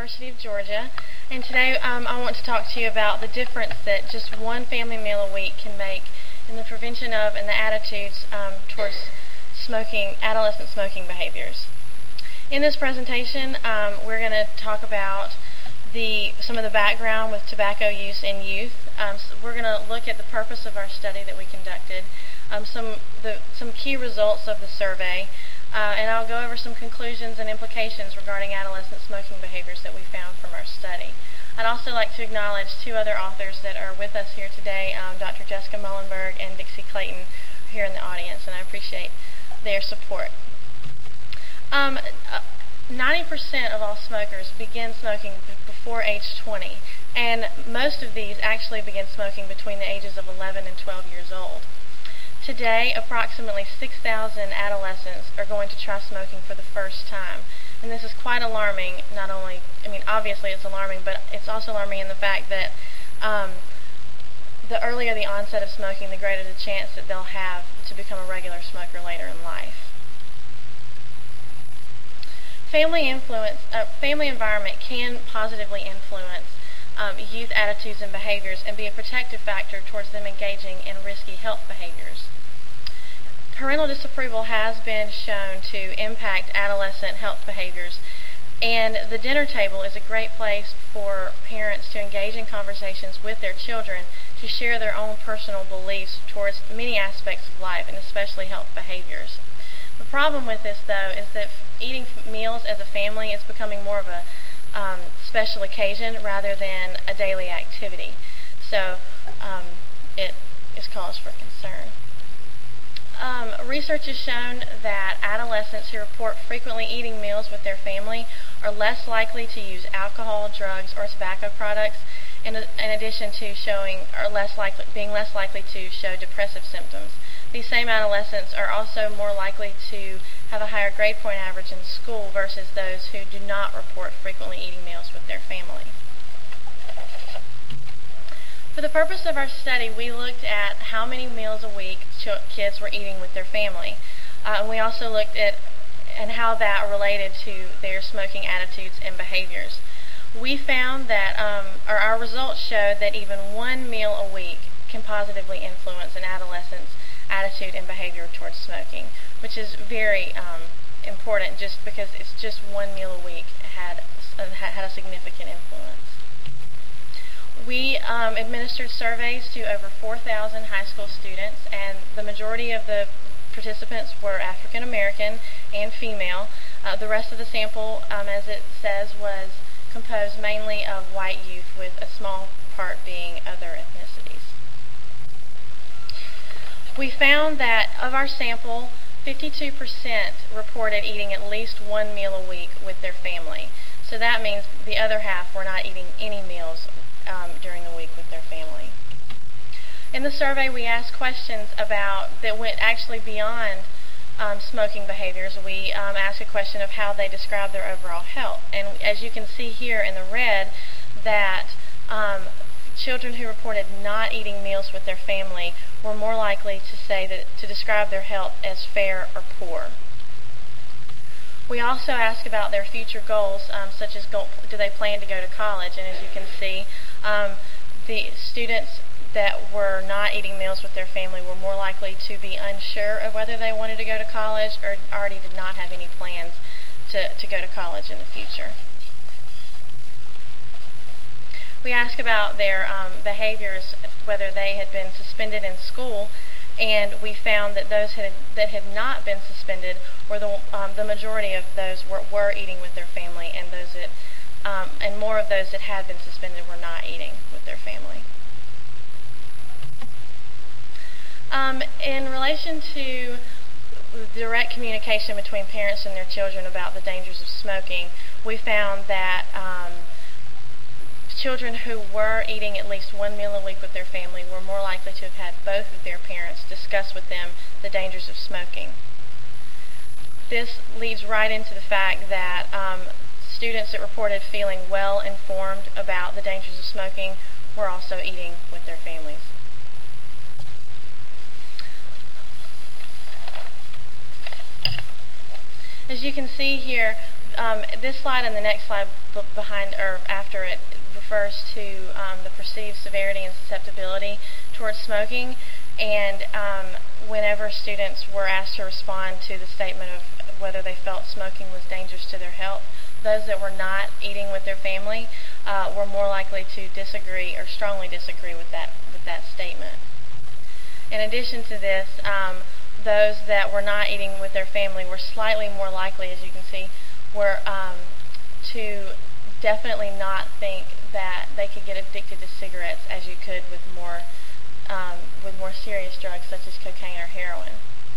University of Georgia, and today I want to talk to you about the difference that just one family meal a week can make in the prevention of and the attitudes towards adolescent smoking behaviors. In this presentation, we're going to talk about some of the background with tobacco use in youth. So we're going to look at the purpose of our study that we conducted, some key results of the survey, and I'll go over some conclusions and implications regarding adolescent smoking behaviors that we found from our study. I'd also like to acknowledge two other authors that are with us here today, Dr. Jessica Mullenberg and Dixie Clayton, here in the audience, and I appreciate their support. 90% of all smokers begin smoking before age 20, and most of these actually begin smoking between the ages of 11 and 12 years old. Today, approximately 6,000 adolescents are going to try smoking for the first time, and this is quite alarming. Obviously it's alarming, but it's also alarming in the fact that the earlier the onset of smoking, the greater the chance that they'll have to become a regular smoker later in life. Family environment can positively influence youth attitudes and behaviors and be a protective factor towards them engaging in risky health behaviors. Parental disapproval has been shown to impact adolescent health behaviors, and the dinner table is a great place for parents to engage in conversations with their children to share their own personal beliefs towards many aspects of life, and especially health behaviors. The problem with this, though, is that eating meals as a family is becoming more of a special occasion rather than a daily activity. So it is cause for concern. Research has shown that adolescents who report frequently eating meals with their family are less likely to use alcohol, drugs, or tobacco products, in addition to being less likely to show depressive symptoms. These same adolescents are also more likely to have a higher grade point average in school versus those who do not report frequently eating meals with their family. For the purpose of our study, we looked at how many meals a week kids were eating with their family. We also looked at how that related to their smoking attitudes and behaviors. We found that our results showed that even one meal a week can positively influence an adolescent's attitude and behavior towards smoking, which is very important just because it's just one meal a week had a significant influence. We administered surveys to over 4,000 high school students, and the majority of the participants were African American and female. The rest of the sample, as it says, was composed mainly of white youth, with a small part being other ethnicities. We found that of our sample, 52% reported eating at least one meal a week with their family. So that means the other half were not eating any meals during the week with their family. In the survey, we asked questions that went actually beyond smoking behaviors. We asked a question of how they describe their overall health. And as you can see here in the red, that children who reported not eating meals with their family were more likely to describe their health as fair or poor. We also asked about their future goals, such as do they plan to go to college? And as you can see, the students that were not eating meals with their family were more likely to be unsure of whether they wanted to go to college or already did not have any plans to go to college in the future. We asked about their behaviors, whether they had been suspended in school, and we found that those that had not been suspended were the majority of those were eating with their family, and and more of those that had been suspended were not eating with their family. In relation to direct communication between parents and their children about the dangers of smoking, we found that children who were eating at least one meal a week with their family were more likely to have had both of their parents discuss with them the dangers of smoking. This leads right into the fact that students that reported feeling well informed about the dangers of smoking were also eating with their families. As you can see here, this slide and the next slide behind or after it refers to the perceived severity and susceptibility towards smoking. And whenever students were asked to respond to the statement of whether they felt smoking was dangerous to their health, those that were not eating with their family were more likely to disagree or strongly disagree with that statement. In addition to this, those that were not eating with their family were slightly more likely, as you can see, were to definitely not think that they could get addicted to cigarettes as you could with more serious drugs such as cocaine or heroin.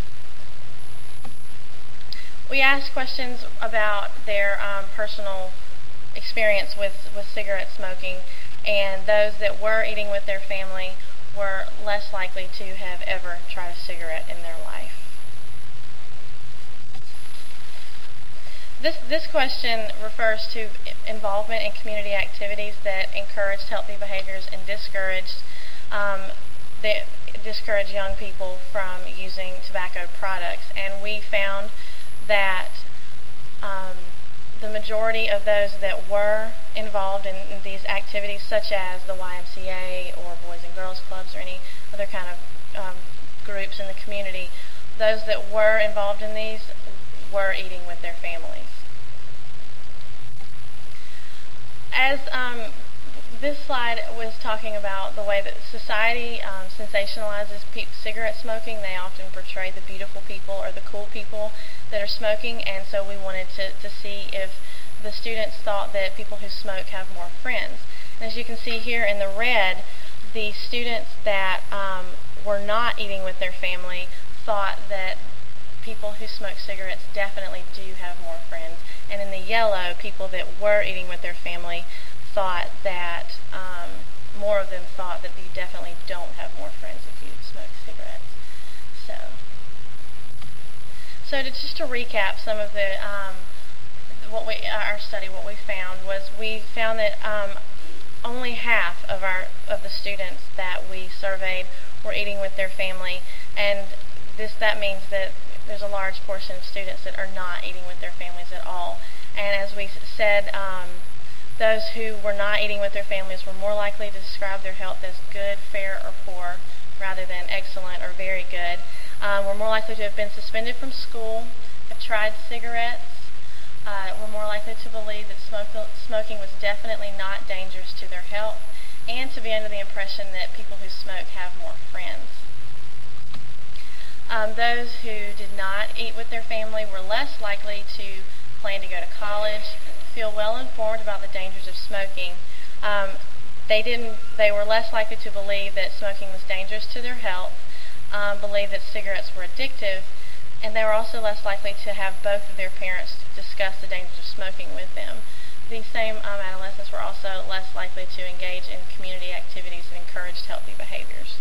We asked questions about their personal experience with cigarette smoking, and those that were eating with their family were less likely to have ever tried a cigarette in their life. This question refers to involvement in community activities that encouraged healthy behaviors and discouraged young people from using tobacco products. And we found that the majority of those that were involved in these activities, such as the YMCA or Boys and Girls Clubs or any other kind of groups in the community, those that were involved in these were eating with their families. As this slide was talking about the way that society sensationalizes cigarette smoking, they often portray the beautiful people or the cool people that are smoking, and so we wanted to see if the students thought that people who smoke have more friends. And as you can see here in the red, the students that were not eating with their family thought that people who smoke cigarettes definitely do have more friends. And in the yellow, people that were eating with their family thought that more of them thought that you definitely don't have more friends if you smoke cigarettes. So just to recap some of the our study, what we found was we found that only half of the students that we surveyed were eating with their family, and that means that there's a large portion of students that are not eating with their families at all. And as we said, those who were not eating with their families were more likely to describe their health as good, fair, or poor, rather than excellent or very good. Were more likely to have been suspended from school, have tried cigarettes, were more likely to believe that smoking was definitely not dangerous to their health, and to be under the impression that people who smoke have more friends. Those who did not eat with their family were less likely to plan to go to college, feel well informed about the dangers of smoking. They were less likely to believe that smoking was dangerous to their health, believe that cigarettes were addictive, and they were also less likely to have both of their parents discuss the dangers of smoking with them. These same adolescents were also less likely to engage in community activities that encouraged healthy behaviors.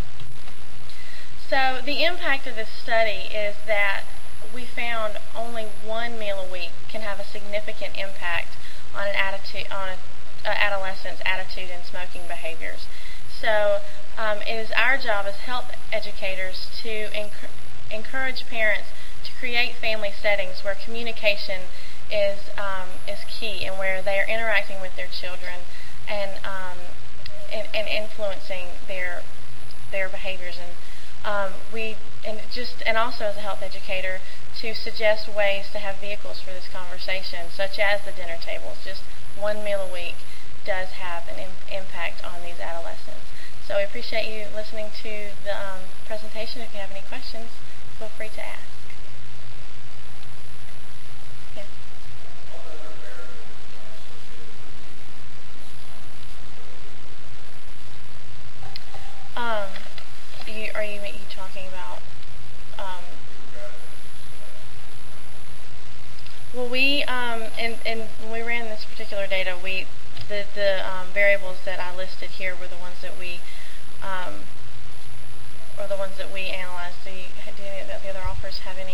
So the impact of this study is that we found only one meal a week can have a significant impact on an adolescent's attitude and smoking behaviors. So it is our job as health educators to encourage parents to create family settings where communication is key, and where they are interacting with their children and influencing their behaviors. And also as a health educator, to suggest ways to have vehicles for this conversation, such as the dinner tables. Just one meal a week does have an impact on these adolescents. So we appreciate you listening to the presentation. If you have any questions, feel free to ask. Yeah. Are you talking about? Well, we and when we ran this particular data, the variables that I listed here were the ones that we analyzed. Do any of the other offers have any?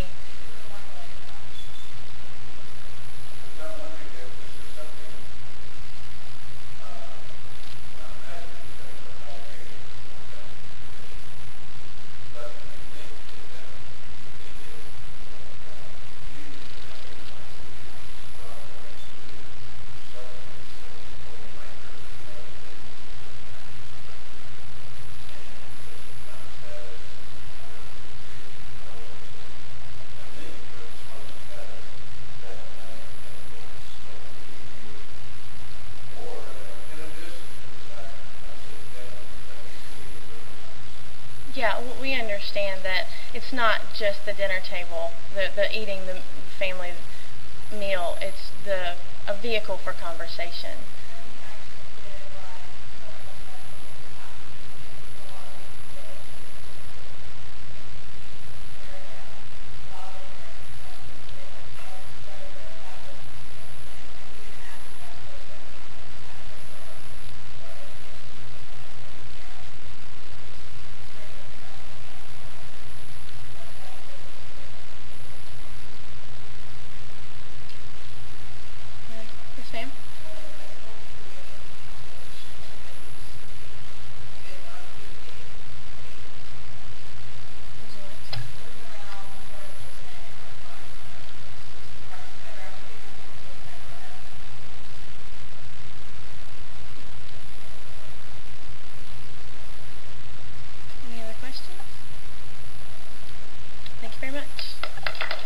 Yeah, we understand that it's not just the dinner table, the eating the family meal. It's a vehicle for conversation. Yes, ma'am. Would you like to? Any other questions? Thank you very much.